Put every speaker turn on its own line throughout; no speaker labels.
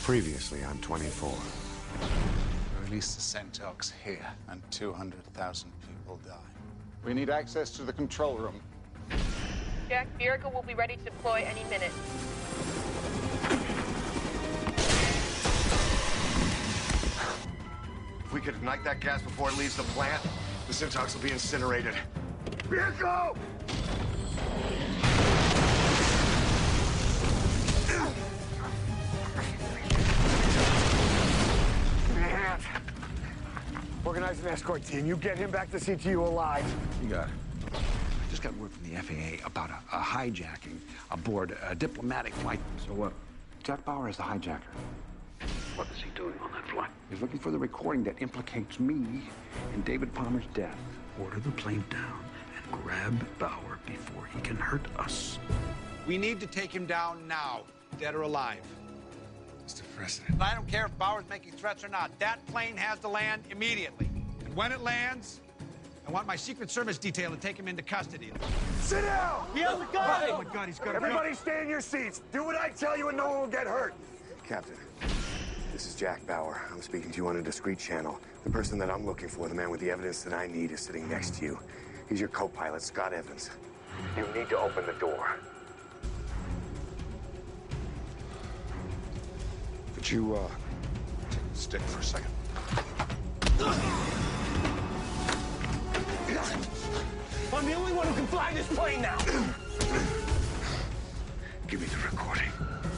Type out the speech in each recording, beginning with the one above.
Previously on 24.
Release the Centaurs here, and 200,000 people die.
We need access to the control room.
Jack, Miracle will be ready to deploy any minute.
If we could ignite that gas before it leaves the plant, the Syntox will be incinerated. Vehicle! Man. Organize an escort team. You get him back to CTU alive.
You got it. I just got word from the FAA about a hijacking aboard a diplomatic flight. So what? Jack Bauer is the hijacker. What is he doing on that flight? He's looking for the recording that implicates me in David Palmer's death. Order the plane down and grab Bauer before he can hurt us.
We need to take him down now, dead or alive.
Mr. President.
I don't care if Bauer's making threats or not. That plane has to land immediately. And when it lands, I want my Secret Service detail to take him into custody.
Sit down!
He has a gun! Oh, my God, he's got a gun.
Everybody stay in your seats. Do what I tell you and no one will get hurt. Captain, this is Jack Bauer. I'm speaking to you on a discreet channel. The person that I'm looking for, the man with the evidence that I need, is sitting next to you. He's your co-pilot, Scott Evans. You need to open the door.
Could you, take the stick for a second?
I'm the only one who can fly this plane now!
Give me the recording.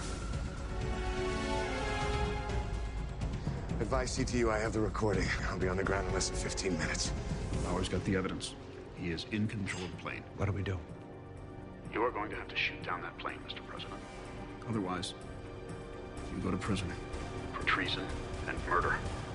Advise CTU I have the recording. I'll be on the ground in less than 15 minutes.
Bauer's got the evidence. He is in control of the plane. What do we do? You are going to have to shoot down that plane, Mr. President. Otherwise, you go to prison for treason and murder.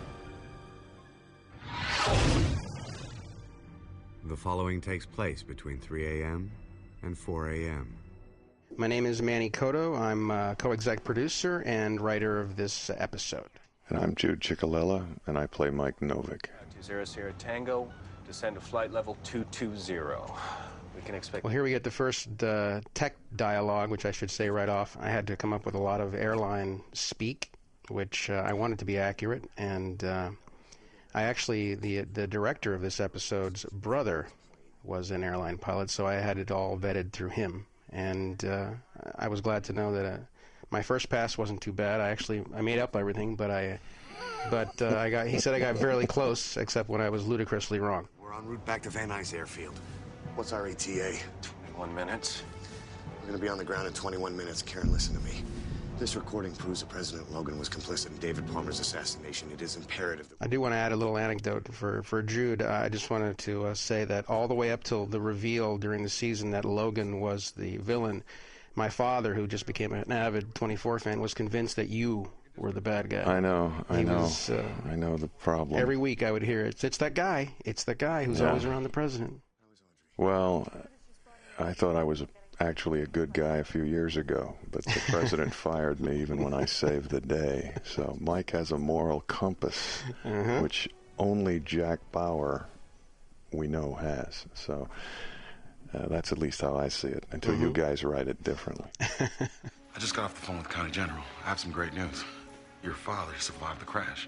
The following takes place between 3 a.m. and 4 a.m.
My name is Manny Cotto. I'm a co-exec producer and writer of this episode.
And I'm Jude Ciccolella, and I play Mike Novick.
20 Sierra Tango, descend to flight level 220. We can expect...
Well, here we get the first tech dialogue, which I should say right off. I had to come up with a lot of airline speak, which I wanted to be accurate, and I actually, the director of this episode's brother was an airline pilot, so I had it all vetted through him, and I was glad to know that my first pass wasn't too bad. I made up everything, but he said I got fairly close, except when I was ludicrously wrong.
We're en route back to Van Nuys Airfield. What's our ETA?
21 minutes.
We're gonna be on the ground in 21 minutes. Karen, listen to me. This recording proves that President Logan was complicit in David Palmer's assassination. It is imperative that...
I do want to add a little anecdote for Jude. I just wanted to say that all the way up till the reveal during the season that Logan was the villain, my father, who just became an avid 24 fan, was convinced that you were the bad guy.
I know. I know the problem.
Every week I would hear it. It's that guy. It's the guy who's always around the president.
Well, I thought I was actually a good guy a few years ago, but the president fired me even when I saved the day. So Mike has a moral compass, which only Jack Bauer we know has. So that's at least how I see it, until you guys write it differently.
I just got off the phone with the County General. I have some great news. Your father survived the crash.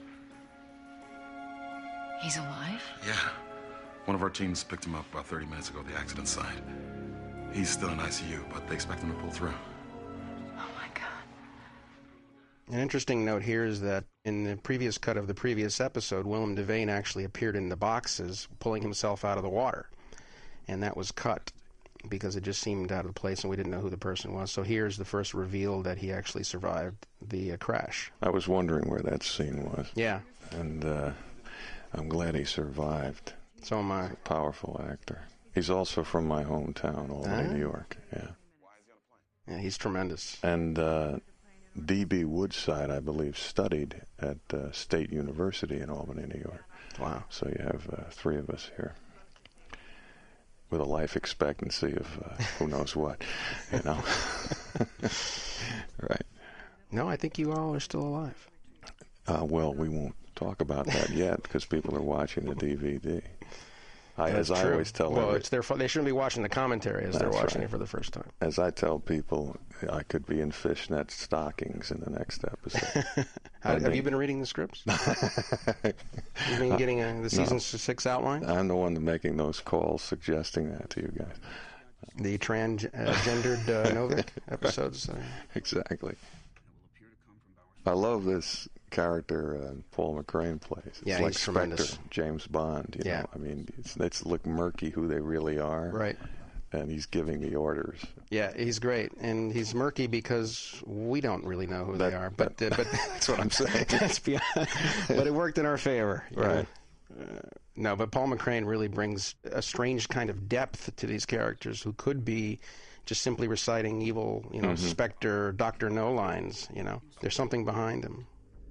He's alive?
Yeah. One of our teams picked him up about 30 minutes ago at the accident site. He's still in ICU, but they expect him to pull through.
Oh, my God.
An interesting note here is that in the previous cut of the previous episode, Willem Devane actually appeared in the boxes pulling himself out of the water. And that was cut because it just seemed out of place and we didn't know who the person was. So here's the first reveal that he actually survived the crash.
I was wondering where that scene was.
Yeah.
And I'm glad he survived.
So am I.
Powerful actor. He's also from my hometown, Albany, New York. Yeah.
Yeah, he's tremendous.
And D.B. Woodside, I believe, studied at State University in Albany, New York.
Wow.
So you have three of us here with a life expectancy of who knows what, you know. Right.
No, I think you all are still alive.
Well, we won't talk about that yet because people are watching the DVD. As I always tell them.
Well, it's their fault. They shouldn't be watching the commentary as they're watching it for the first time.
As I tell people, I could be in fishnet stockings in the next episode.
Have you been reading the scripts? You've been getting the season 6 outline?
I'm the one making those calls, suggesting that to you guys.
The transgendered Novik episodes?
Exactly. I love this character Paul McCrane plays. It's like
he's
Spectre,
tremendous.
James Bond. You know? I mean, it's look murky who they really are.
Right.
And he's giving the orders.
Yeah, he's great, and he's murky because we don't really know who they are. But
that's what I'm saying.
That's beyond, but it worked in our favor,
right?
No, but Paul McCrane really brings a strange kind of depth to these characters who could be just simply reciting evil, Spectre, Dr. No lines. There's something behind him.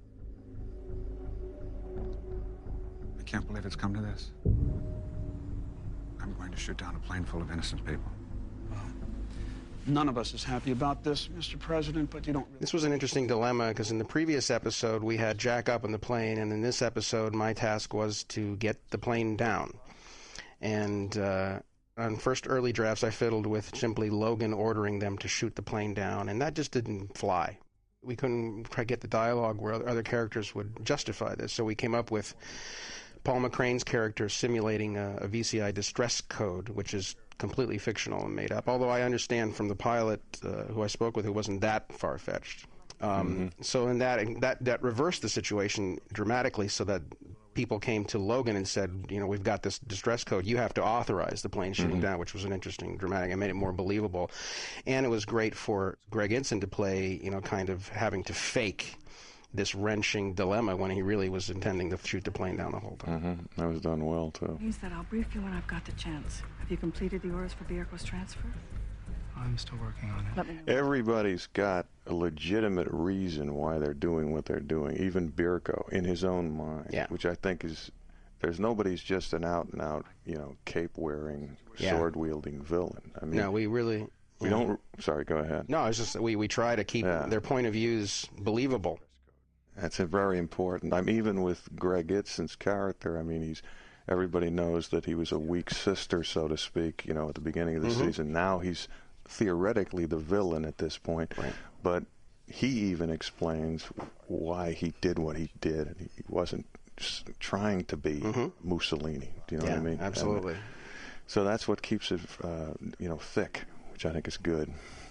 I can't believe it's come to this. I'm going to shoot down a plane full of innocent people. None of us is happy about this, Mr. President, but you don't really...
This was an interesting dilemma because in the previous episode we had Jack up on the plane, and in this episode my task was to get the plane down. And on first early drafts I fiddled with simply Logan ordering them to shoot the plane down, and that just didn't fly. We couldn't quite get the dialogue where other characters would justify this, so we came up with Paul McCrane's character simulating a VCI distress code, which is completely fictional and made up, although I understand from the pilot who I spoke with who wasn't that far-fetched. So in that reversed the situation dramatically so that people came to Logan and said, we've got this distress code, you have to authorize the plane shooting down, which was an interesting, dramatic, it made it more believable. And it was great for Greg Ensign to play, kind of having to fake this wrenching dilemma when he really was intending to shoot the plane down the whole time.
That was done well, too.
Means that I'll brief you when I've got the chance. Have you completed the orders for Bierko's transfer?
I'm still working on it.
Let me know.
Everybody's got a legitimate reason why they're doing what they're doing, even Bierko, in his own mind, which I think is... nobody's just an out-and-out, cape-wearing, sword-wielding villain. I mean,
no, we really...
We don't... Sorry, go ahead.
No, it's just we try to keep their point of views believable.
That's very important. Even with Greg Itzen's character, I mean, everybody knows that he was a weak sister, so to speak, at the beginning of the season. Now he's theoretically the villain at this point, but he even explains why he did what he did. He wasn't trying to be Mussolini. Do you know what I mean?
Absolutely.
So that's what keeps it, thick, which I think is good.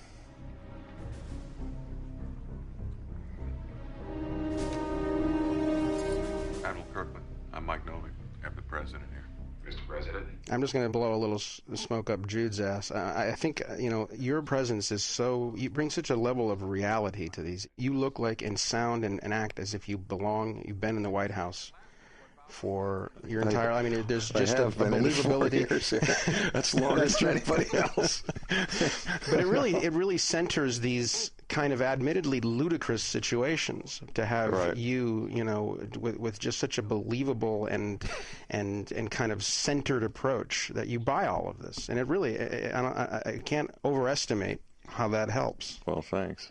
Admiral Kirkland, I'm Mike Novik. I have the president here. Mr. President.
I'm just going to blow a little smoke up Jude's ass. I think, your presence is you bring such a level of reality to these. You look like and sound and act as if you've been in the White House for your entire... I mean, there's just a believability.
That's longer than anybody else.
But it really centers these kind of admittedly ludicrous situations to have you with just such a believable and kind of centered approach that you buy all of this, and it really I can't overestimate how that helps.
Well, thanks.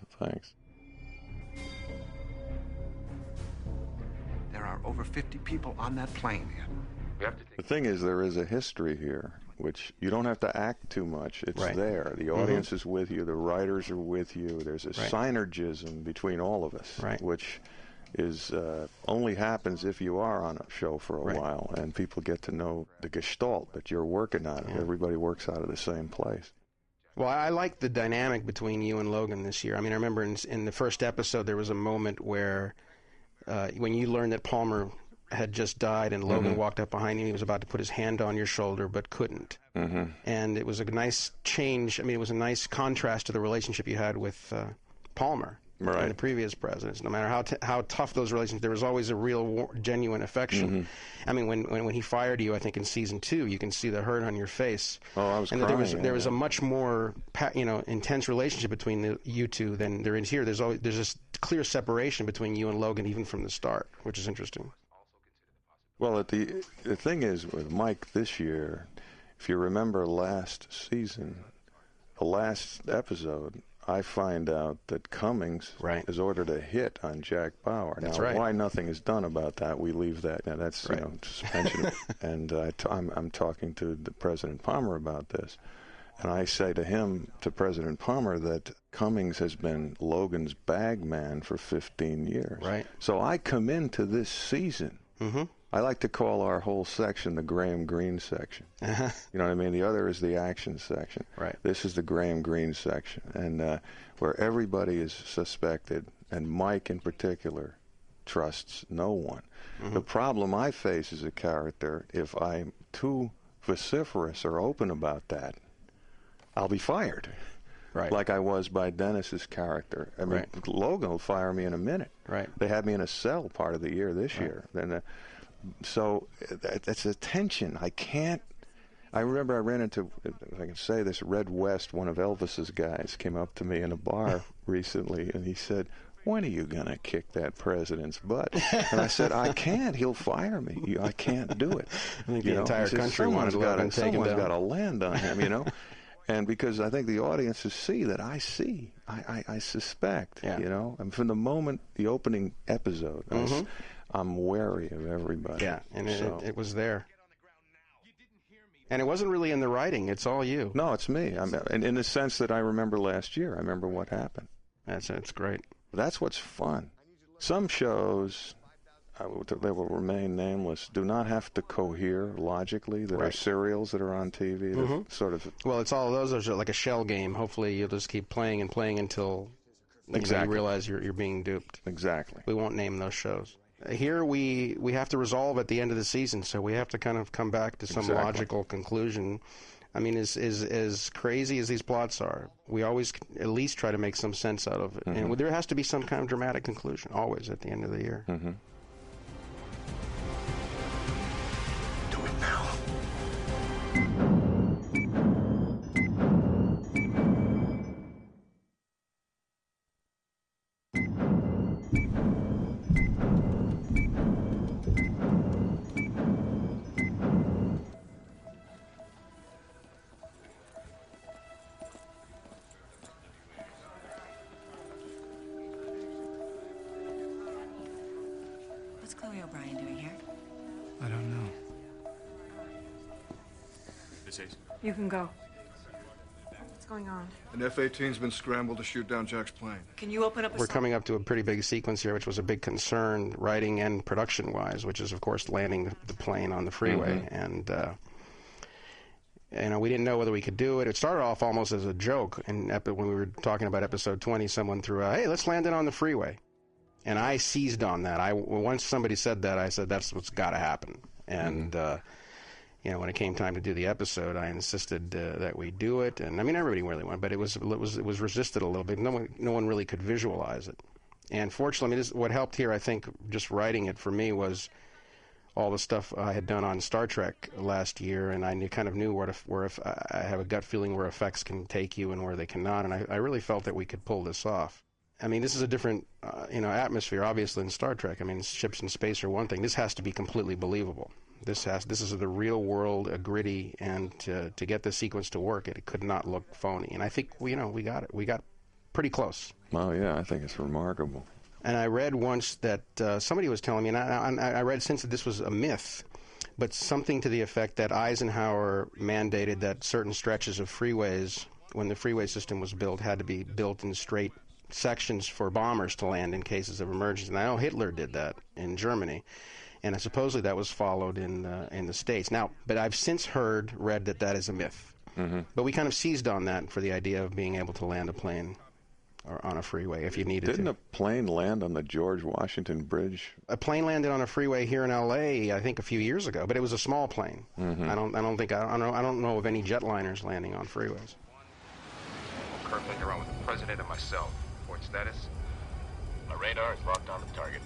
There are over 50 people on that plane yet.
The thing is, there is a history here, which you don't have to act too much. It's there. The audience is with you. The writers are with you. There's a synergism between all of us, which is only happens if you are on a show for a while and people get to know the gestalt that you're working on. Everybody works out of the same place.
Well, I like the dynamic between you and Logan this year. I mean, I remember in the first episode there was a moment where when you learned that Palmer had just died and Logan walked up behind you, he was about to put his hand on your shoulder but couldn't. And it was a nice change. I mean, it was a nice contrast to the relationship you had with Palmer and the previous presidents. No matter how tough those relationships, there was always a real genuine affection. I mean, when he fired you, I think in season 2, you can see the hurt on your face.
Oh, I was
and
crying.
There was a much more intense relationship between you two than there is here. There's this clear separation between you and Logan even from the start, which is interesting.
Well, the thing is with Mike this year, if you remember last season, the last episode, I find out that Cummings has ordered a hit on Jack Bauer. Now, why nothing is done about that, we leave that. Now, that's suspension. And I'm talking to President Palmer about this. And I say to President Palmer, that Cummings has been Logan's bag man for 15 years.
Right.
So I come into this season. I like to call our whole section the Graham Greene section. You know what I mean? The other is the action section.
Right.
This is the Graham Greene section, and where everybody is suspected, and Mike in particular trusts no one. The problem I face as a character, if I'm too vociferous or open about that, I'll be fired.
Right.
Like I was by Dennis's character. I mean, Logan will fire me in a minute.
Right.
They had me in a cell part of the year this year. Then, so it's a tension. I can't. I remember I ran into, if I can say this, Red West, one of Elvis's guys, came up to me in a bar recently, and he said, "When are you going to kick that president's butt?" And I said, "I can't. He'll fire me. I can't do it."
I think the entire country
someone's got to
down.
land on him, you know. And because I think the audiences see that I suspect, you know. And from the moment, the opening episode, I'm wary of everybody.
Yeah, and it was there. And it wasn't really in the writing. It's all you.
No, it's me. And in the sense that I remember last year. I remember what happened.
That's great.
That's what's fun. Some shows, they will remain nameless, do not have to cohere logically. There are serials that are on TV that sort of...
Well, it's all of those are like a shell game. Hopefully you'll just keep playing and playing until you realize you're being duped.
Exactly.
We won't name those shows. Here we have to resolve at the end of the season, so we have to kind of come back to some logical conclusion. I mean, as crazy as these plots are, we always at least try to make some sense out of it. And there has to be some kind of dramatic conclusion, always, at the end of the year.
Do it now.
What's Chloe O'Brien doing here?
I don't know.
You can go. What's going on?
An F-18's been scrambled to shoot down Jack's plane.
Can you open up
We're coming up to a pretty big sequence here, which was a big concern, writing and production-wise, which is, of course, landing the plane on the freeway. And, we didn't know whether we could do it. It started off almost as a joke. And when we were talking about episode 20, someone threw out, "Hey, let's land it on the freeway." And I seized on that. Once somebody said that, I said, that's what's got to happen. And, when it came time to do the episode, I insisted that we do it. And, I mean, everybody really wanted, but it was resisted a little bit. No one really could visualize it. And fortunately, what helped here, I think, just writing it for me was all the stuff I had done on Star Trek last year, and I kind of knew where I have a gut feeling where effects can take you and where they cannot. And I really felt that we could pull this off. I mean, this is a different, atmosphere, obviously, in Star Trek. I mean, ships in space are one thing. This has to be completely believable. This is the real world, gritty, and to get this sequence to work, it could not look phony. And I think we got it. We got pretty close.
Oh yeah, I think it's remarkable.
And I read once that somebody was telling me, and I read since that this was a myth, but something to the effect that Eisenhower mandated that certain stretches of freeways, when the freeway system was built, had to be built in straight sections for bombers to land in cases of emergency. And I know Hitler did that in Germany, and supposedly that was followed in the States. Now, but I've since read that is a myth. But we kind of seized on that for the idea of being able to land a plane or on a freeway if you needed to.
Didn't a plane land on the George Washington Bridge?
A plane landed on a freeway here in L.A. I think a few years ago, but it was a small plane. I don't know of any jetliners landing on freeways.
Kirk later on with the president and myself. Report status. My radar is locked on the target.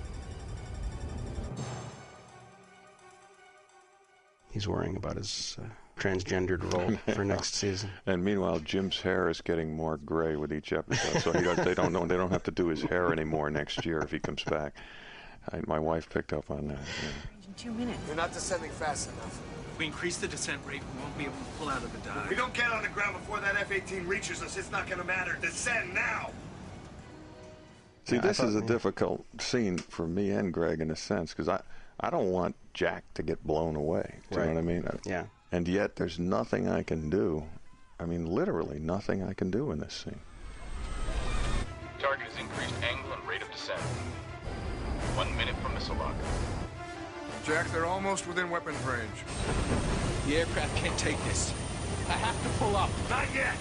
He's worrying about his transgendered role for next season.
And meanwhile, Jim's hair is getting more gray with each episode, so they don't have to do his hair anymore next year if he comes back. My wife picked up on that. Yeah.
in 2 minutes.
You're not descending fast enough.
If we increase the descent rate, we won't be able to pull out of the dive.
If we don't get on the ground before that F-18 reaches us, it's not gonna matter. Descend now!
See, this is a difficult scene for me and Greg in a sense, because I don't want Jack to get blown away. Do you know what I mean?
Yeah.
And yet there's nothing I can do. I mean, literally nothing I can do in this scene.
Target has increased angle and rate of descent. 1 minute from missile lock.
Jack, they're almost within weapons range.
The aircraft can't take this. I have to pull up.
Not yet!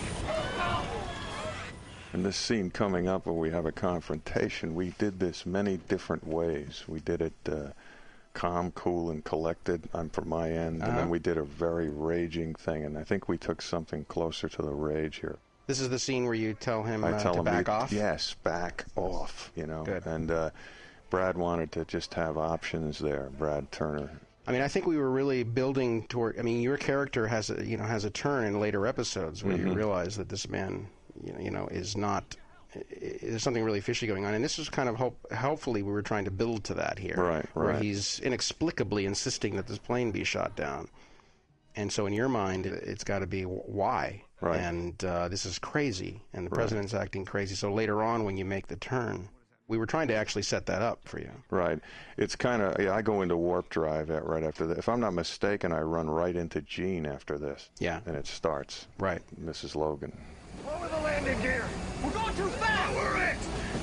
In this scene coming up where we have a confrontation, we did this many different ways. We did it calm, cool, and collected from my end, and then we did a very raging thing, and I think we took something closer to the rage here.
This is the scene where you tell him
I tell
to
him
back off?
Yes, back off, you know.
Good.
And Brad wanted to just have options there, Brad Turner.
I mean, I think we were really building toward. I mean, your character has a turn in later episodes where you realize that this man, is not. There's something really fishy going on, and this is kind of helpfully we were trying to build to that here,
right?
Where he's inexplicably insisting that this plane be shot down, and so in your mind, it's got to be why,
right?
And this is crazy, and the president's acting crazy. So later on, when you make the turn. We were trying to actually set that up for you.
Right. It's kind of, I go into warp drive right after that. If I'm not mistaken, I run right into Gene after this.
Yeah.
And it starts.
Right.
Mrs. Logan.
Lower the landing gear!
We're going too fast!
Lower it!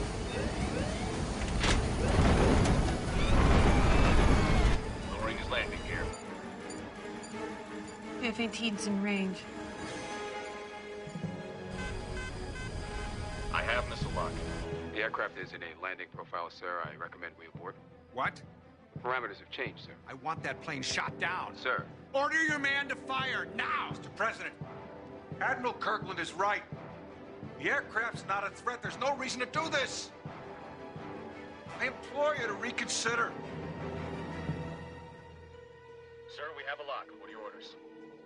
Lowering his landing gear.
F-18's in range.
I have missile lock. The aircraft is in a landing profile, sir. I recommend we abort.
What?
The parameters have changed, sir.
I want that plane shot down.
Sir.
Order your man to fire now! Mr. President, Admiral Kirkland is right. The aircraft's not a threat. There's no reason to do this. I implore you to reconsider.
Sir, we have a lock. What are your orders?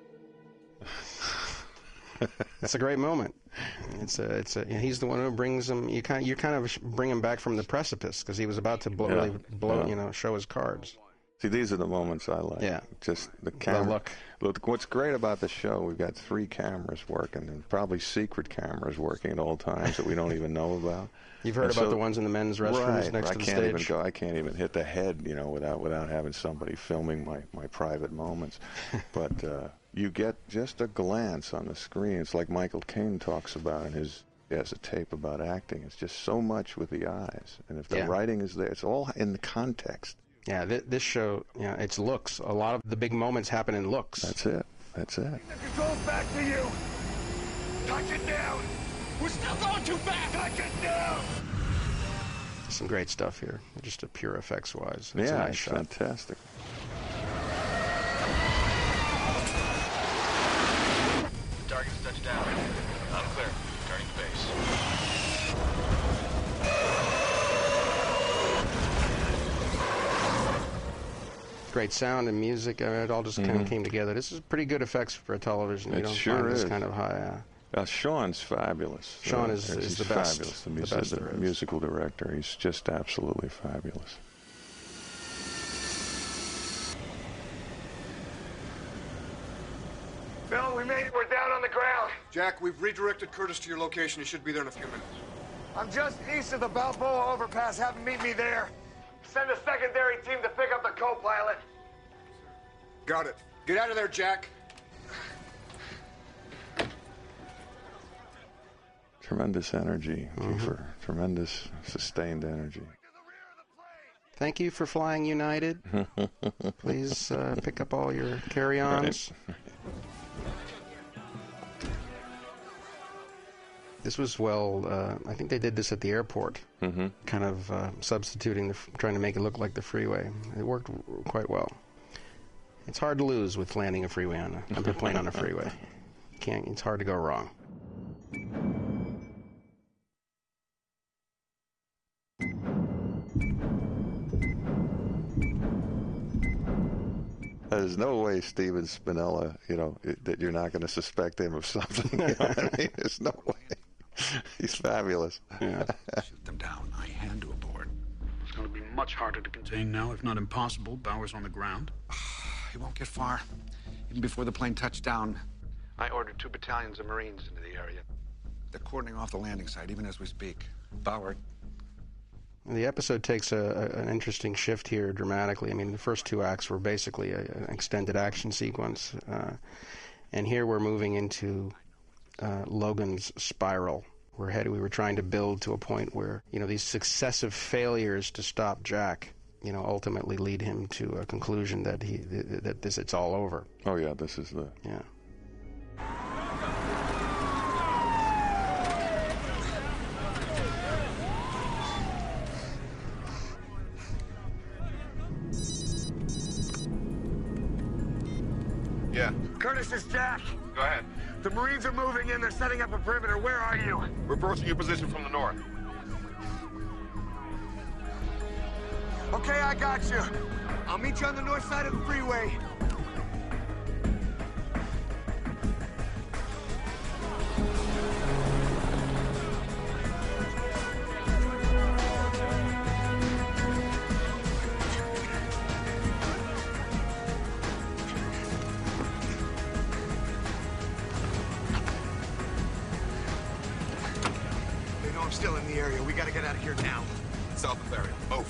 That's a great moment. He's the one who brings him. You kind of bring him back from the precipice because he was about to blow, show his cards.
See, these are the moments I like.
Yeah.
Just the camera.
The look.
Look, what's great about the show, we've got 3 cameras working, and probably secret cameras working at all times that we don't even know about.
You've heard about the ones in the men's restrooms next to the stage?
I can't even hit the head, without having somebody filming my private moments. But you get just a glance on the screen. It's like Michael Caine talks about in his has a tape about acting. It's just so much with the eyes. And if the writing is there, it's all in the context.
Yeah, this show, it's looks. A lot of the big moments happen in looks.
That's it.
The control's back to you. Touch it down.
We're still going too fast.
Touch it down.
Some great stuff here, just a pure effects-wise. It's
a
nice
it's
shot.
Fantastic.
Target's touched down. Unclear. Turning base.
Great sound and music. It all just kind of came together. This is pretty good effects for a television. You don't find this kind of high.
Sean's fabulous.
Sean is the best.
Fabulous. The musical director. He's just absolutely fabulous.
Bill, we made it. We're down on the ground.
Jack, we've redirected Curtis to your location. He should be there in a few minutes.
I'm just east of the Balboa overpass. Have him meet me there. Send a secondary team to pick up the co-pilot.
Got it. Get out of there, Jack.
Tremendous energy, Kiefer. Tremendous, sustained energy.
Thank you for flying United. Please pick up all your carry-ons.
Right.
This was I think they did this at the airport, kind of substituting, trying to make it look like the freeway. It worked quite well. It's hard to lose with landing a freeway on a plane on a freeway. It's hard to go wrong.
There's no way Steven Spinella, that you're not going to suspect him of something. You know what I mean? There's no way. He's fabulous.
Yeah. Shoot them down. I hand to aboard. It's going to be much harder to contain now, if not impossible. Bauer's on the ground.
He won't get far. Even before the plane touched down.
I ordered 2 battalions of Marines into the area.
They're cordoning off the landing site, even as we speak. Bauer.
The episode takes an interesting shift here dramatically. I mean, the first 2 acts were basically an extended action sequence. And here we're moving into Logan's spiral. We were trying to build to a point where, these successive failures to stop Jack, ultimately lead him to a conclusion that it's all over.
Oh yeah, this is the...
Yeah.
Yeah. Curtis, it's Jack.
Go ahead.
The Marines are moving in. They're setting up a perimeter. Where are you?
We're approaching your position from the north.
Okay, I got you. I'll meet you on the north side of the freeway. They know I'm still in the area. We gotta get out of here now.
South of area. Move.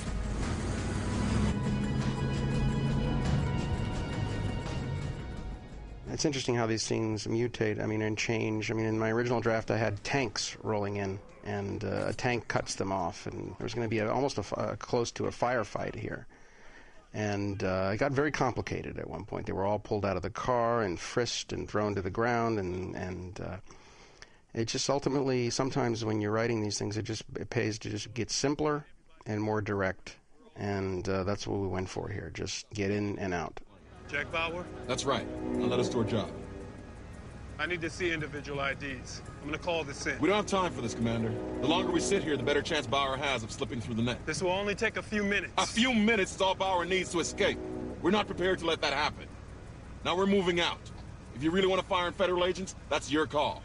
It's interesting how these scenes mutate, and change. In my original draft, I had tanks rolling in, and a tank cuts them off, and there was going to be almost close to a firefight here. And it got very complicated at one point. They were all pulled out of the car and frisked and thrown to the ground, and it just ultimately, sometimes when you're writing these things, it pays to just get simpler and more direct, and that's what we went for here. Just get in and out.
Jack Bauer?
That's right. Now let us do our job.
I need to see individual IDs. I'm gonna call this in.
We don't have time for this, Commander. The longer we sit here, the better chance Bauer has of slipping through the net.
This will only take a few minutes.
A few minutes is all Bauer needs to escape. We're not prepared to let that happen. Now we're moving out. If you really want to fire on federal agents, that's your call.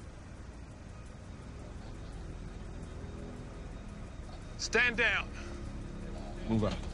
Stand down.
Move out.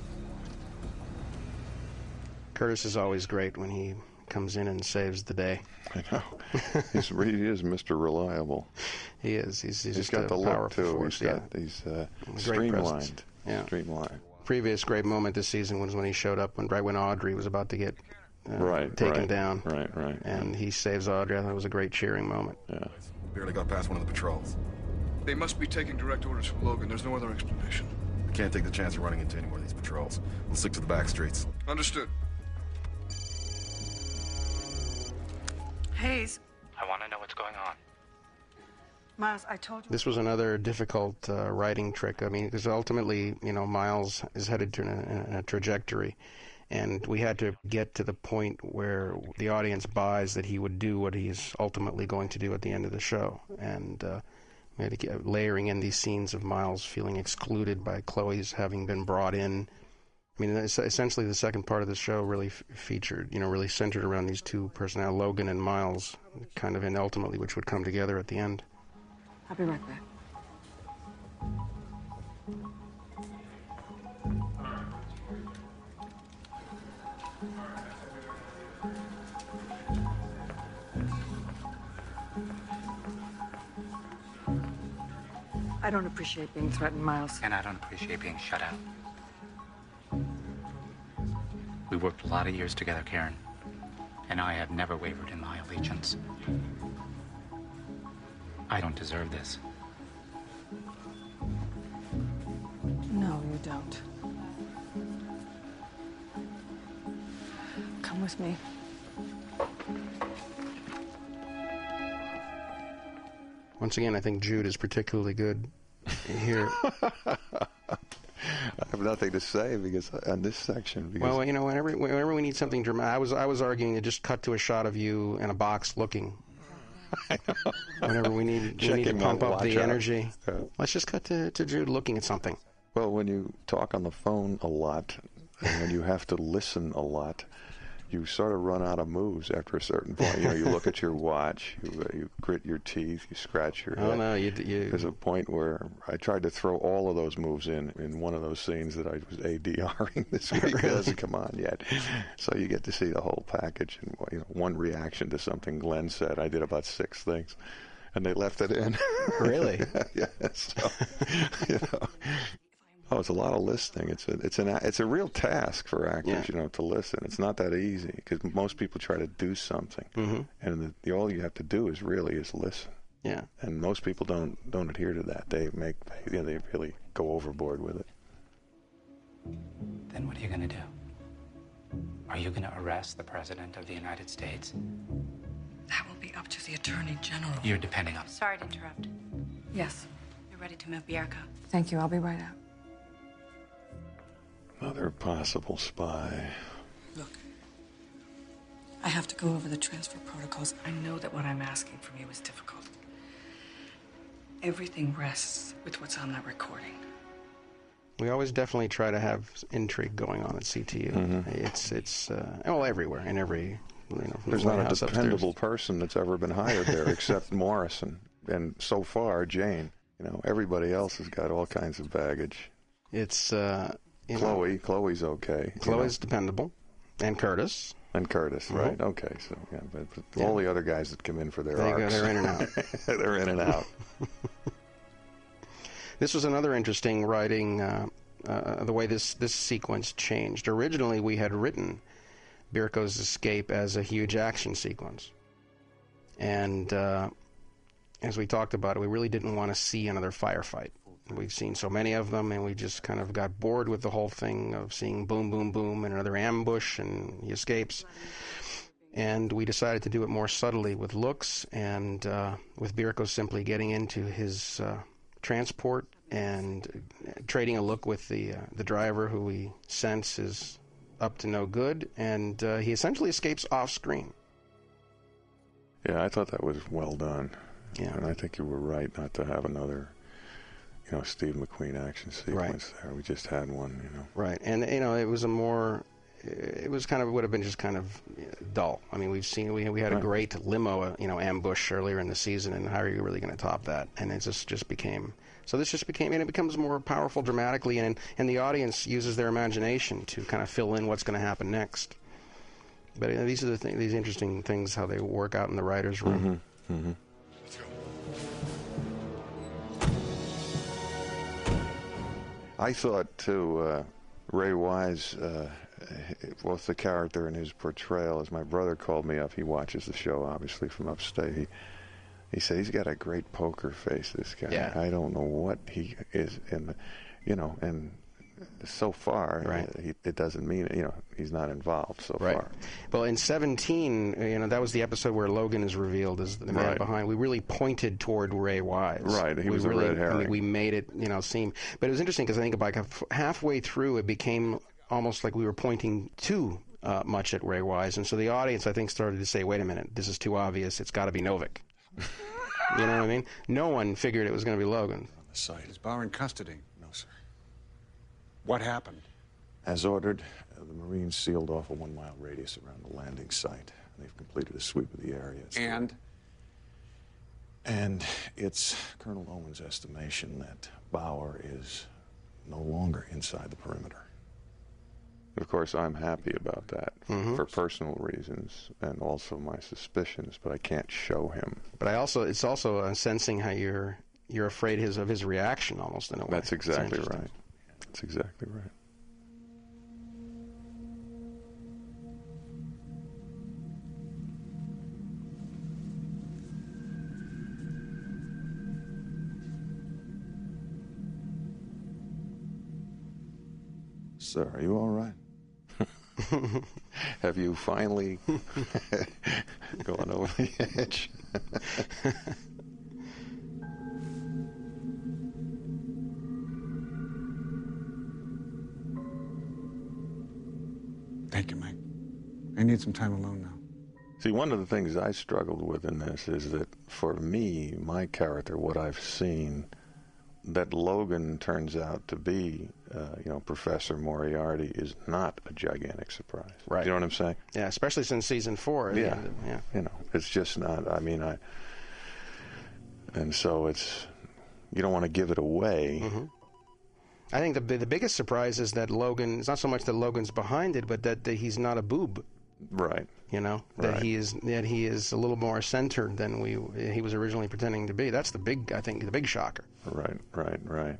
Curtis is always great when he comes in and saves the day.
I know. He is Mr. Reliable.
He is. He's just
got
a
the look,
powerful
too.
force.
He's
Great presence.
streamlined.
Yeah.
Streamlined.
Previous great moment this season was when he showed up right when Audrey was about to get taken down.
Right.
And he saves Audrey. I thought it was a great cheering moment.
Yeah.
Barely got past one of the patrols.
They must be taking direct orders from Logan. There's no other explanation.
We can't take the chance of running into any more of these patrols. We'll stick to the back streets.
Understood.
Hayes.
I want to know what's going on.
Miles, I told you.
This was another difficult writing trick. Because ultimately, Miles is headed to a trajectory. And we had to get to the point where the audience buys that he would do what he's ultimately going to do at the end of the show. And we had to keep layering in these scenes of Miles feeling excluded by Chloe's having been brought in. Essentially the second part of the show really featured, really centered around these two personalities, Logan and Miles, and ultimately which would come together at the end.
I'll be right back. I don't appreciate being threatened, Miles.
And I don't appreciate being shut out. We worked a lot of years together, Karen. And I have never wavered in my allegiance. I don't deserve this.
No, you don't. Come with me.
Once again, I think Jude is particularly good here.
I have nothing to say because on this section. Because
well, whenever we need something dramatic, I was arguing to just cut to a shot of you in a box looking.
I know.
Whenever we need to pump up the energy, let's just cut to Jude looking at something.
Well, when you talk on the phone a lot, and when you have to listen a lot, you sort of run out of moves after a certain point. You look at your watch, you grit your teeth, you scratch your head.
Oh, no, you...
There's a point where I tried to throw all of those moves in one of those scenes that I was ADRing this week. It doesn't come on yet. So you get to see the whole package. And one reaction to something Glenn said, I did about 6 things, and they left it in.
Really?
Yeah. So, Oh, it's a lot of listening. It's a real task for actors, to listen. It's not that easy because most people try to do something, and all you have to do is listen.
Yeah.
And most people don't adhere to that. They really go overboard with it.
Then what are you going to do? Are you going to arrest the President of the United States?
That will be up to the Attorney General.
You're depending on...
Sorry to interrupt.
Yes.
You're ready to move Bierko.
Thank you. I'll be right out.
Another possible spy.
Look, I have to go over the transfer protocols. I know that what I'm asking from you is difficult. Everything rests with what's on that recording.
We always definitely try to have intrigue going on at CTU. It's everywhere, in every,
There's not a dependable person that's ever been hired there except Morrison, and so far Jane. Everybody else has got all kinds of baggage.
It's
Chloe's okay.
Chloe's dependable, and Curtis.
Right? Okay, so but all the other guys that come in for their arcs,
they're in and out.
They're in and out.
This was another interesting writing, the way this sequence changed. Originally, we had written Bierko's escape as a huge action sequence. And as we talked about it, we really didn't want to see another firefight. We've seen so many of them, and we just kind of got bored with the whole thing of seeing boom, boom, boom, and another ambush, and he escapes. And we decided to do it more subtly with looks, and with Bierko simply getting into his transport and trading a look with the driver, who we sense is up to no good, and he essentially escapes off screen.
Yeah, I thought that was well done.
Yeah.
And I think you were right not to have another Steve McQueen action sequence there. We just had one,
Right, and it was would have been just kind of dull. I mean, we had a great limo, ambush earlier in the season, and how are you really going to top that? And it just became, and it becomes more powerful dramatically, and the audience uses their imagination to kind of fill in what's going to happen next. But these are these interesting things, how they work out in the writer's room.
I thought, too, Ray Wise, both the character and his portrayal, as my brother called me up, he watches the show, obviously, from upstate. He said he's got a great poker face, this guy.
Yeah.
I don't know what he is in and so far, it doesn't mean, he's not involved so far.
Well, in 17, that was the episode where Logan is revealed as the man behind. We really pointed toward Ray Wise.
Right, he was a red herring.
We made it, seem. But it was interesting because I think about halfway through, it became almost like we were pointing too much at Ray Wise. And so the audience, I think, started to say, wait a minute, this is too obvious. It's got to be Novik. You know what I mean? No one figured it was going to be Logan.
On the site. Is Bauer in custody? No, sir. What happened?
As ordered, the Marines sealed off a 1-mile radius around the landing site. They've completed a sweep of the area. And it's Colonel Owen's estimation that Bauer is no longer inside the perimeter. Of course, I'm happy about that for personal reasons and also my suspicions, but I can't show him.
But it's also sensing how you're afraid of his reaction, almost, in a way.
That's exactly right. That's exactly right. Sir, are you all right? Have you finally gone over the edge?
Thank you, Mike. I need some time alone now.
See, one of the things I struggled with in this is that for me, my character, what I've seen, that Logan turns out to be Professor Moriarty is not a gigantic surprise.
Right.
You know what I'm saying?
Yeah, especially since season 4.
Yeah. It's just not. And so you don't want to give it away.
Mm-hmm. I think the biggest surprise is that Logan. It's not so much that Logan's behind it, but that he's not a boob.
Right.
That he is a little more centered than he was originally pretending to be. That's the big shocker.
Right.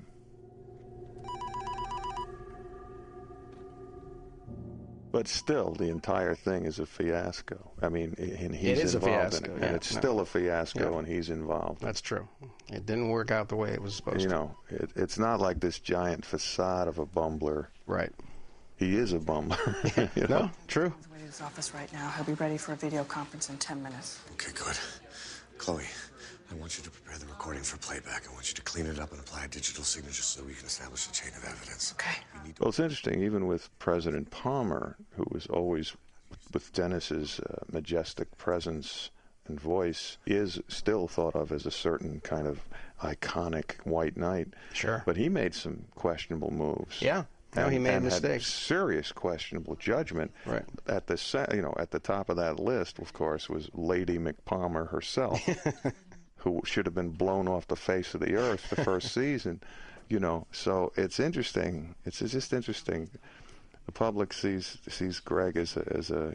But still, the entire thing is a fiasco. I mean, and he's involved in it, and it's still a fiasco, and he's involved.
That's true. It didn't work out the way it was supposed to.
It's not like this giant facade of a bumbler.
Right.
He is a bumbler.
No, true.
He's away to his office right now. He'll be ready for a video conference in 10 minutes.
Okay, good. Chloe, I want you to prepare the recording for playback. I want you to clean it up and apply a digital signature so we can establish a chain of evidence.
Okay.
Well, it's interesting, even with President Palmer, who was always, with Dennis's majestic presence and voice, is still thought of as a certain kind of iconic white knight.
Sure.
But he made some questionable moves.
Yeah. He made mistakes.
Had serious questionable judgment.
Right.
At the top of that list, of course, was Lady McPalmer herself, who should have been blown off the face of the earth the first season. So it's interesting. It's just interesting. The public sees Greg as a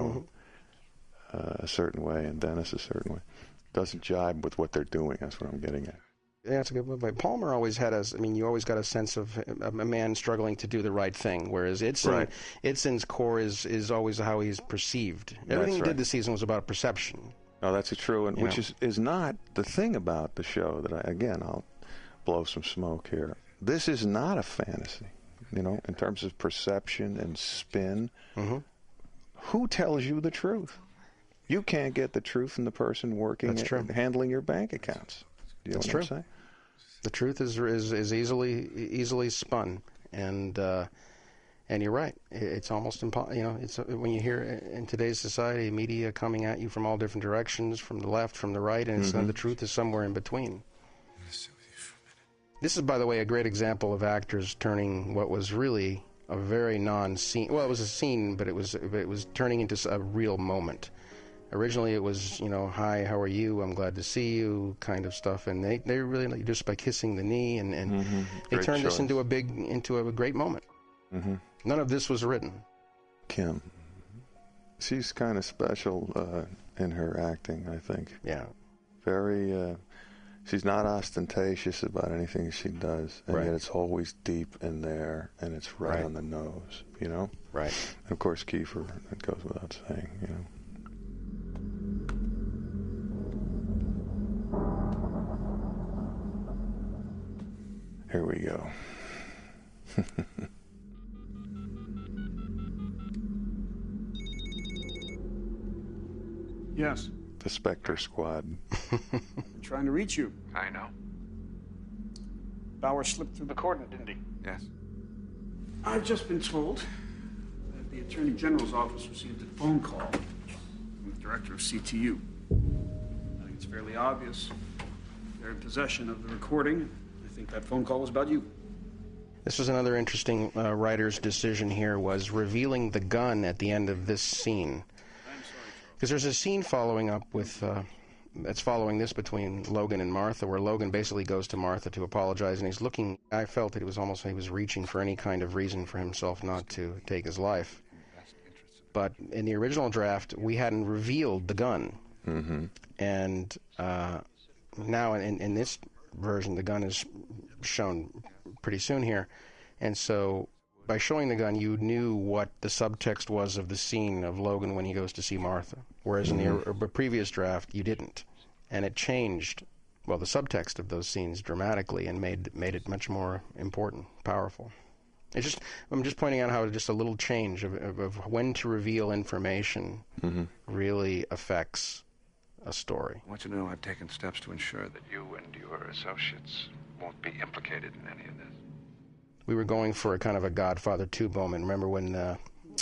a certain way, and Dennis a certain way. Doesn't jibe with what they're doing. That's what I'm getting at.
Yeah, that's a good point. Palmer always had you always got a sense of a man struggling to do the right thing, whereas Itzon's core is always how he's perceived. Everything he did this season was about perception.
No, that's true, and which is not the thing about the show that I'll blow some smoke here. This is not a fantasy, in terms of perception and spin.
Mm-hmm.
Who tells you the truth? You can't get the truth from the person working handling your bank accounts. Do you know what I'm saying?
The truth is easily spun, and you're right. It's almost impossible. It's when you hear in today's society, media coming at you from all different directions, from the left, from the right, and the truth is somewhere in between. This is, by the way, a great example of actors turning what was really a very non-scene. Well, it was a scene, but it was turning into a real moment. Originally, it was, hi, how are you? I'm glad to see you, kind of stuff. And they really, just by kissing the knee, and they turned this into a great moment.
Mm-hmm.
None of this was written.
Kim, she's kind of special in her acting, I think.
Yeah.
Very, she's not ostentatious about anything she does, and yet it's always deep in there, and it's right on the nose,
Right.
And of course, Kiefer, it goes without saying, Here we go.
Yes.
The Spectre Squad.
Trying to reach you.
I know.
Bauer slipped through the cordon, didn't he?
Yes.
I've just been told that the Attorney General's office received a phone call from the director of CTU. I think it's fairly obvious they're in possession of the recording. I think that phone call was about you.
This was another interesting writer's decision here, was revealing the gun at the end of this scene. Because there's a scene following up with, that's following this between Logan and Martha, where Logan basically goes to Martha to apologize, and he's looking, I felt that it was almost like he was reaching for any kind of reason for himself not to take his life. But in the original draft, we hadn't revealed the gun.
Mm-hmm.
And now in this version, the gun is shown pretty soon here. And so by showing the gun, you knew what the subtext was of the scene of Logan when he goes to see Martha. Whereas in the previous draft, you didn't. And it changed, the subtext of those scenes dramatically and made it much more important, powerful. I'm just pointing out how just a little change of when to reveal information really affects a story.
I want you to know I've taken steps to ensure that you and your associates won't be implicated in any of this.
We were going for a kind of a Godfather 2 moment. Remember when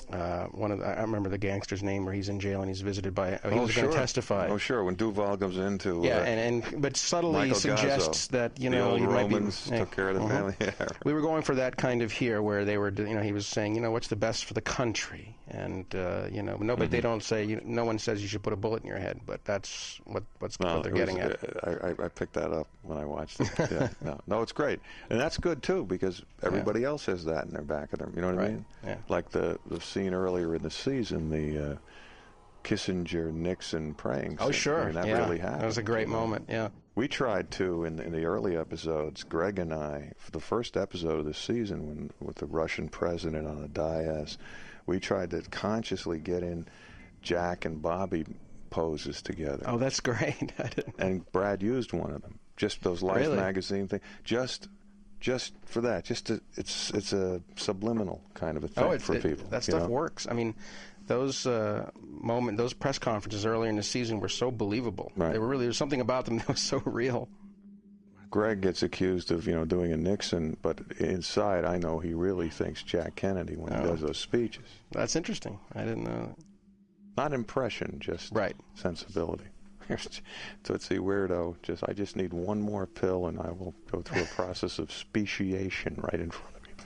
I remember the gangster's name where he's in jail and he's visited by. He was going to testify.
Oh, sure. When Duval goes into
but subtly
Michael
suggests
Gazzo,
that
the old
he
Romans
might be,
took care of the family. Yeah, right.
We were going for that kind of here, where they were, he was saying, what's the best for the country, and but they don't say. No one says you should put a bullet in your head, but that's what they're getting at.
I picked that up when I watched it. Yeah, no, it's great, and that's good too because everybody else has that in their back of them. You know what I mean?
Yeah.
Like the scene earlier in the season, the Kissinger-Nixon praying.
Oh,
scene.
sure.
I mean, that really happened.
That was a great moment. Yeah.
We tried to in the early episodes. Greg and I, for the first episode of the season, with the Russian president on the dais, we tried to consciously get in Jack and Bobby poses together.
Oh, that's great.
And Brad used one of them. Just those Life magazine things. Just for that. It's a subliminal kind of a thing for people.
That stuff works. I mean, those those press conferences earlier in the season were so believable.
Right.
There was something about them that was so real.
Greg gets accused of doing a Nixon, but inside I know he really thinks Jack Kennedy when he does those speeches.
That's interesting. I didn't know that.
Not impression, just sensibility. Tootsie Weirdo, I just need one more pill and I will go through a process of speciation right in front of me.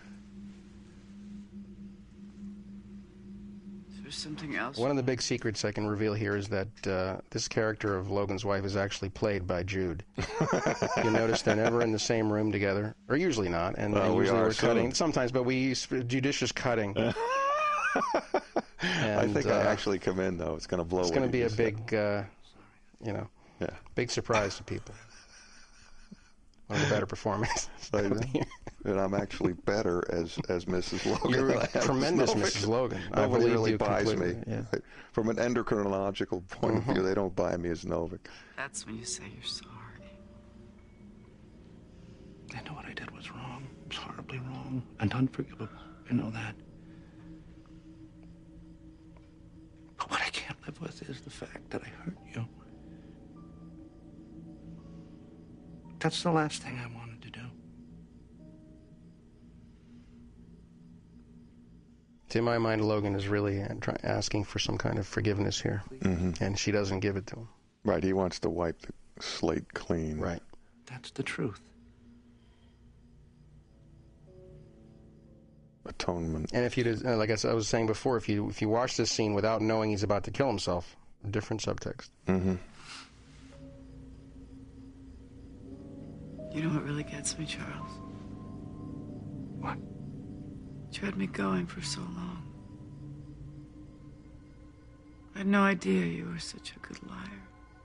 Is there something else?
One of the big secrets I can reveal here is that this character of Logan's wife is actually played by Jude. You notice they're never in the same room together, or usually not, and usually we're cutting sometimes, but we use judicious cutting.
I think I actually come in though. It's going to blow.
It's going to be a big, big surprise to people. One of the better performances.
And I'm actually better as Mrs. Logan.
You're a tremendous Mrs. Logan.
Nobody really buys
completely.
me. Yeah. From an endocrinological point of view, they don't buy me as Novik.
That's when you say you're sorry. I know what I did was wrong. It was horribly wrong and unforgivable. I know that. But what I can't live with is the fact that I hurt you. That's the last thing I wanted to do.
To my mind, Logan is really asking for some kind of forgiveness here, and she doesn't give it to him.
Right, he wants to wipe the slate clean.
Right.
That's the truth.
Atonement.
And if you, like I was saying before, if you watch this scene without knowing he's about to kill himself, different subtext.
Mm-hmm.
You know what really gets me, Charles?
What?
You had me going for so long. I had no idea you were such a good liar.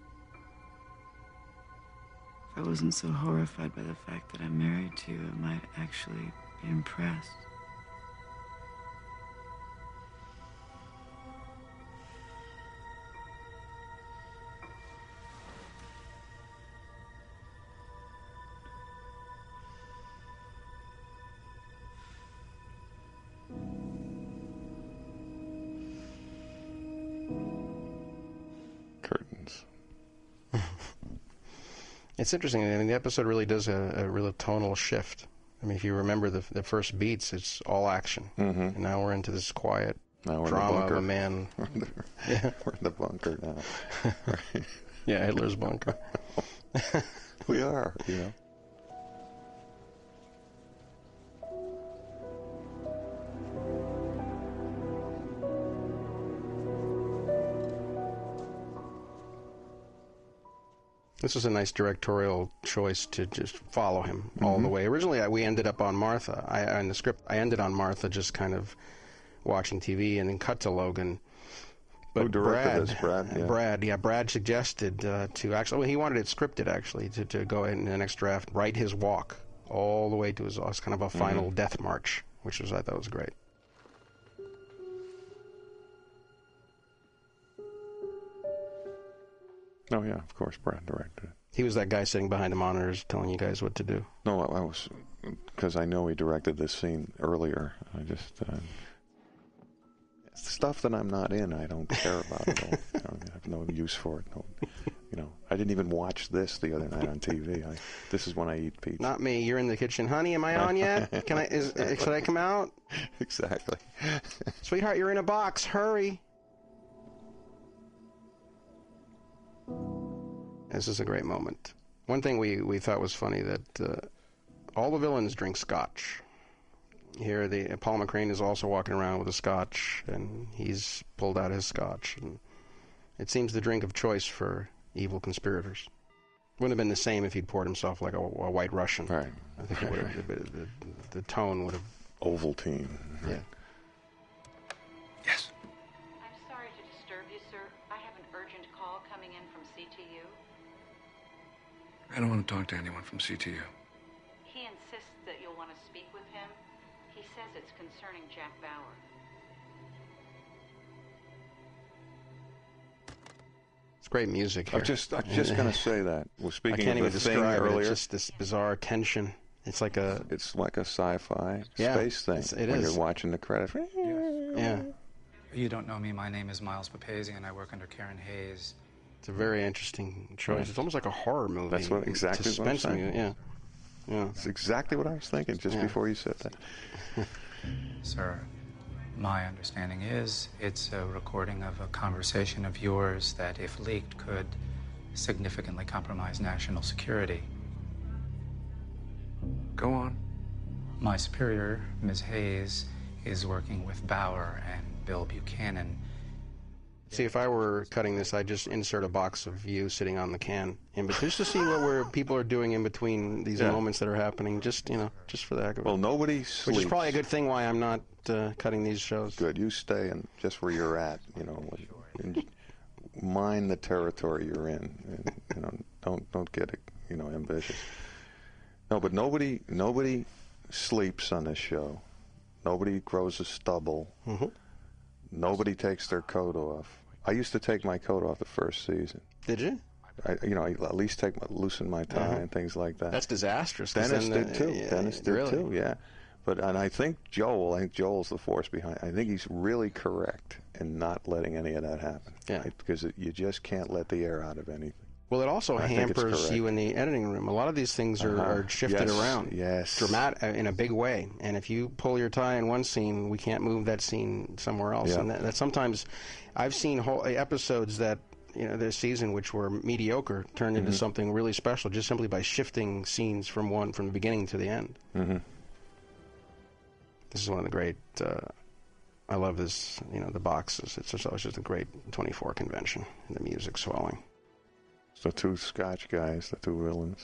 If I wasn't so horrified by the fact that I'm married to you, I might actually be impressed.
Curtains.
It's interesting. I mean, the episode really does a real tonal shift. I mean, if you remember the first beats, it's all action. And now we're into this quiet drama of a man.
We're in the bunker now. Right.
Yeah, Hitler's bunker.
We are,
This was a nice directorial choice to just follow him all the way. Originally, we ended up on Martha. In the script, I ended on Martha just kind of watching TV and then cut to Logan. But
who directed this? Brad?
Brad suggested to actually, well, he wanted it scripted actually, to go in the next draft, write his walk all the way to his kind of a final death march, which I thought was great.
Oh, yeah, of course, Brad directed it.
He was that guy sitting behind the monitors telling you guys what to do.
No, I was, because I know he directed this scene earlier. I just, it's stuff that I'm not in, I don't care about at all. I have no use for it. No, I didn't even watch this the other night on TV. This is when I eat pizza.
Not me. You're in the kitchen. Honey, am I on yet? Should I come out?
Exactly.
Sweetheart, you're in a box. Hurry. This is a great moment. One thing we thought was funny, that all the villains drink scotch. Here, Paul McCrane is also walking around with a scotch, and he's pulled out his scotch. And it seems the drink of choice for evil conspirators. Wouldn't have been the same if he'd poured himself like a White Russian.
Right.
I think it would have, the tone would have...
Ovaltine.
Yeah.
Yes.
I'm sorry to disturb you, sir. I have an urgent call coming in from CTU.
I don't want to talk to anyone from CTU.
He insists that you'll want to speak with him. He says it's concerning Jack Bauer.
It's great music here.
I'm just going to say that. We're speaking
I can't
of
even
the thing
describe
earlier.
It's just this bizarre tension. It's like a
sci-fi space thing.
It
when
is.
You're watching the credits.
Yeah.
You don't know me. My name is Miles Papazian. I work under Karen Hayes.
It's a very interesting choice. It's almost like a horror movie.
That's exactly what I'm saying.
Yeah.
It's exactly what I was thinking just before you said that.
Sir, my understanding is it's a recording of a conversation of yours that, if leaked, could significantly compromise national security.
Go on.
My superior, Ms. Hayes, is working with Bauer and Bill Buchanan.
See, if I were cutting this, I'd just insert a box of you sitting on the can, just to see where people are doing in between these moments that are happening. Just for the heck of it.
Well, nobody sleeps.
Which is probably a good thing why I'm not cutting these shows.
Good, you stay and just where you're at. And mine the territory you're in. And, don't get ambitious. No, but nobody sleeps on this show. Nobody grows a stubble.
Mm-hmm.
Nobody takes their coat off. I used to take my coat off the first season.
Did you?
I at least loosen my tie and things like that.
That's disastrous.
Dennis did too.
Yeah,
Dennis did
really?
too. Yeah, and I think Joel's the force behind. I think he's really correct in not letting any of that happen.
Yeah,
because you just can't let the air out of anything.
Well, it also hampers you in the editing room. A lot of these things are shifted around.
Yes.
In a big way. And if you pull your tie in one scene, we can't move that scene somewhere else.
Yeah.
And that sometimes, I've seen whole episodes that, this season, which were mediocre, turned into something really special just simply by shifting scenes from the beginning to the end.
Mm-hmm.
This is one of the great, I love this, the boxes. It's just a great 24 convention, and the music swelling.
The two Scotch guys, the two villains.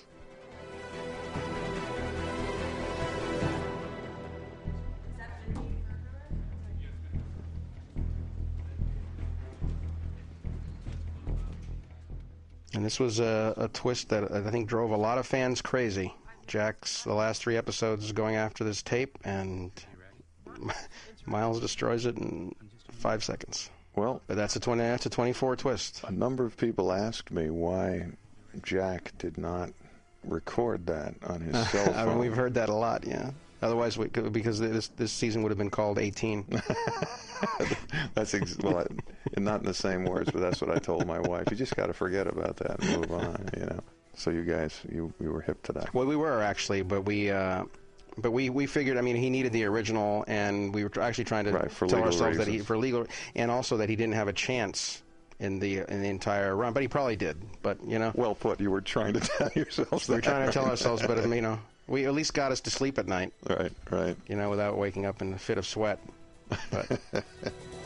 And this was a twist that I think drove a lot of fans crazy. Jack's the last 3 episodes going after this tape, and Miles destroys it in 5 seconds.
Well,
but that's a 24 twist.
A number of people asked me why Jack did not record that on his cell phone.
I mean, we've heard that a lot, yeah. Otherwise, because this season would have been called 18.
That's not in the same words, but that's what I told my wife. You just got to forget about that and move on, So you guys, you were hip to that.
Well, we were actually, but we figured. I mean, he needed the original, and we were actually trying to tell ourselves
reasons.
that for legal, and also that he didn't have a chance in the entire run, but he probably did. But
well put. You were trying to tell yourselves.
We were trying to tell ourselves, but we at least got us to sleep at night.
Right.
Without waking up in a fit of sweat. But